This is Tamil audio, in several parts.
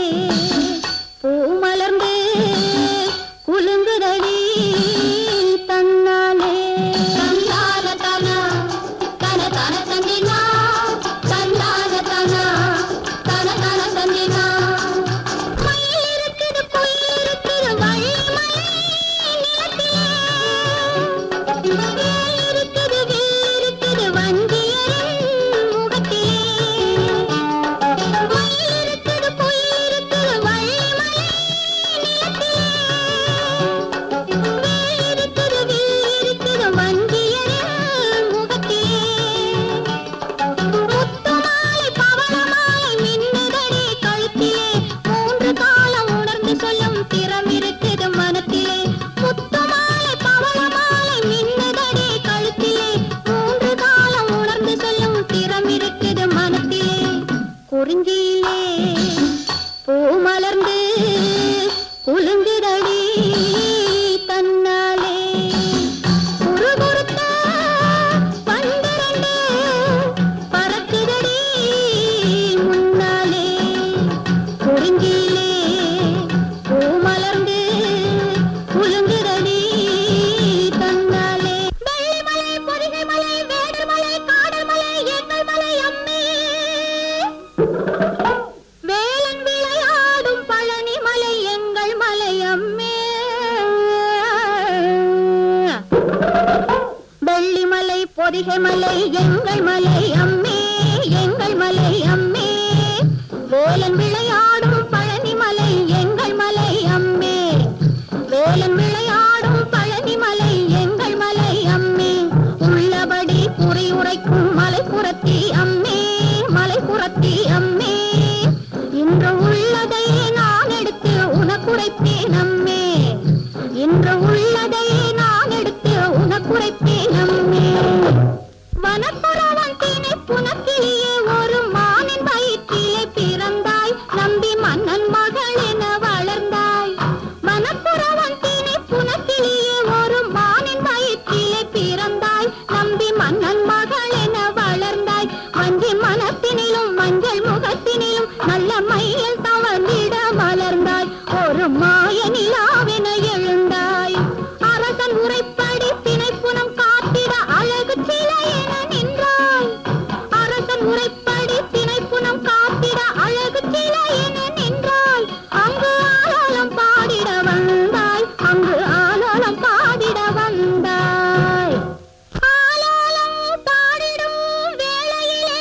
பூ மலர்ந்து குலுங்குதடி தன்னாலே தன்னால தானா தன தன தந்தினா தன்னால தானா தன தன தந்தினா மயில் இருக்குது குயில் இருக்குது வள்ளி மலை நிலத்திலே இருக்குது வில் இருக்குது வஞ்சியரின் முகத்திலே மயில் இருக்குது குயில் இருக்குது வள்ளி மலை நிலத்திலே இருக்குது வில் இருக்குது வஞ்சியரின் முகத்திலே முத்துமாலை பவளமாலை மின்னுதடி கழுத்திலே மூன்று காலம் உணர்ந்து சொல்லும் திறம் இருக்குது மனத்திலே முத்துமாலை பவளமாலை மின்னுதடி கழுத்திலே மூன்று காலம் உணர்ந்து சொல்லும் திறம் இருக்குது மனத்திலே குறிஞ்சியிலே பூ மலர்ந்து குலுங்குதடி தன்னாலே குறுகுறுத்த பன்னிரண்டு பறக்குதடி முன்னாலே குறிஞ்சியிலே பூ மலர்ந்து குலுங்குதடி தன்னாலே வெள்ளிமலை பொதிகை மலை வேடர் மலை காடல் மலை எங்கள் மலை அம்மே வேலன் விளையாடும் பழனி மலை எங்கள் மலை அம்மே வெள்ளிமலை பொதிகை மலை எங்கள் மலை அம்மே எங்கள் மலை அம்மே வேலன் விளையாடும் பழனி மலை எங்கள் மலை அம்மே வேலன் விளையாடும் பழனி மலை எங்கள் மலை அம்மே உள்ளபடி குறி உரைக்கும் மலைப்புறத்தி அம்மே மலைப்புறத்தி அம்மே இன்று உள்ளதை நான் எடுத்து உனக்குரைப்பேன் அம்மே இன்று உள்ளதை நான் எடுத்து உனக்குரைப்பேன் அம்மே வனப்புறவன் திணை புனக்கிளியே ஒரு மானின் வயிற்றிலே பிறந்தாய் நம்பி மன்னன் மகள் என வளர்ந்தாய் வனப்புறவன் திணை புனக்கிளியே ஒரு மானின் வயிற்றிலே பிறந்தாய் நம்பி மன்னன் மகள் என வளர்ந்தாய் வஞ்சி மனத்தினிலும் மஞ்சள் முகத்தினிலும் நல்ல மையில் தவழ்ந்திட மலர்ந்தாய் ஒரு மாய நிலாவென எழுந்தாய் அரசன் உரைப்படி திணைப்புனம் காத்திட அழகு சிலை என நின்றாய் அரசன் உரைப்படி திணைப்புனம் காத்திட அழகு சிலை என நின்றாய் அங்கு ஆலோலம் பாடிட வந்தாய் அங்கு ஆலோலம் பாடிட வந்தாய் ஆலோலம் பாடிடும் வேளையிலே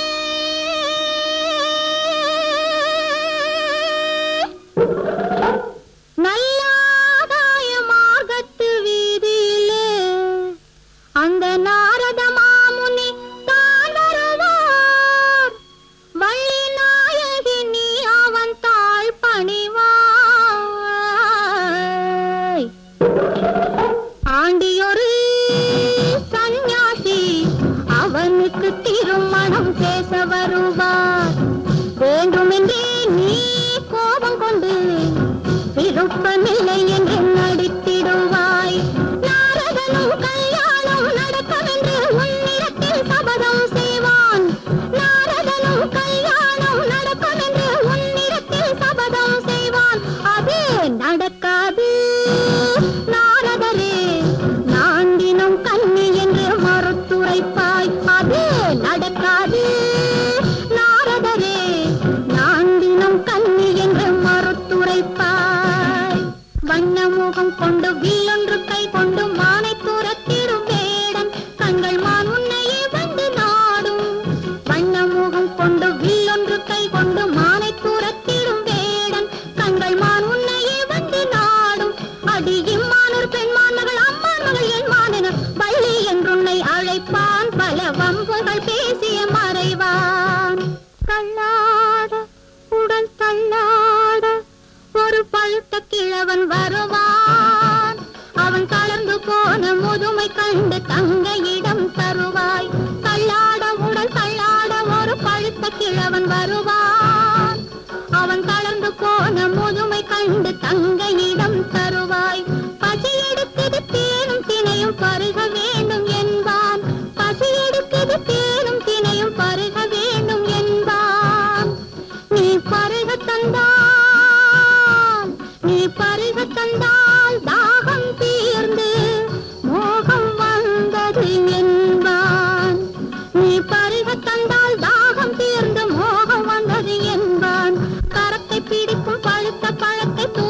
நல்லாதாய மார்க்கத்து வீதியிலே அந்த நாரத மாமுனி தான் வருவார் வள்ளி நாயகி நீ அவன் தாழ் பணிவாய் ஆண்டியொரு சந்நியாசி அவனுக்கு திருமணம் பேச வருவார் வேண்டுமென்றே நீ கோபம் கொண்டு விருப்பமில்லை என்று நடித்திடுவாய் நாரதனும் கல்யாணம் நடக்கவென்று உன்னிடத்தில் சபதம் செய்வான் நாரதனும் கல்யாணம் நடக்கவென்று உன்னிடத்தில் சபதம் செய்வான் அது நடக்காது நாரதரே நான் தினம் கன்னி என்று மறுத்துரைப்பாய் அது நடக்காது நாரதரே நான் தினம் கன்னி என்று மறுத்துரைப்பாய் வண்ணமுகம் கொண்டு வில்லொன்று கை கொண்டு மானை துரத்திடும் வேடன் கண்கள் மான் உன்னையே வந்து நாடும் வண்ணமுகம் கொண்டு வில்லொன்று கை கொண்டு மானை துரத்திடும் வேடன் கண்கள் மான் உன்னையே வந்து நாடும் அடி இம்மானூர் பெண்மான் மகள் அம்மான் மகள் என் மானென வள்ளி என்றுன்னை அழைப்பான் பல வம்புகள் பேசிய மறைவான் தள்ளாட உடன் தள்ளாட ஒரு பழுத்த கிழவன் வருவான் அவன் கலந்து போன முதுமை கண்டு தங்கையிடம் தருவாய் தள்ளாட உடன் தள்ளாட ஒரு பழுத்த கிழவன் வருவான் அவன் கலந்து போன முதுமை கண்டு தங்கையிடம் தருவாய் பசி எடுத்தது தேனும் தினையும் பருக வேண்டும் என்பான் பசி எடுத்தது தேனும் தினையும் பருக வேண்டும் என்பான் நீ பருக தந்தாய் பழுத்த பழத்தை